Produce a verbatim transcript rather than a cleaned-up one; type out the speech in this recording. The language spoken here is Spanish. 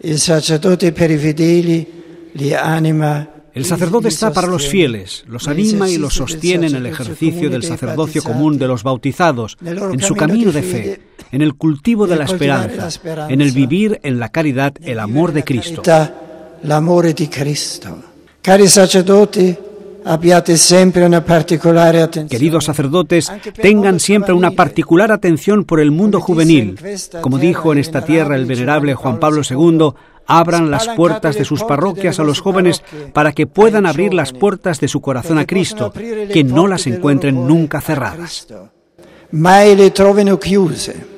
Il sacerdote per i fedeli li anima. El sacerdote está para los fieles, los anima y los sostiene en el ejercicio del sacerdocio común de los bautizados, en su camino de fe, en el cultivo de la esperanza, en el vivir en la caridad el amor de Cristo. L'amore di Cristo. Cari sacerdoti, abbiate sempre una particolare attenzione. Queridos sacerdotes, tengan siempre una particular atención por el mundo juvenil. Como dijo en esta tierra el venerable Juan Pablo segundo, abran las puertas de sus parroquias a los jóvenes para que puedan abrir las puertas de su corazón a Cristo, que no las encuentren nunca cerradas. Mai le trovino chiuse.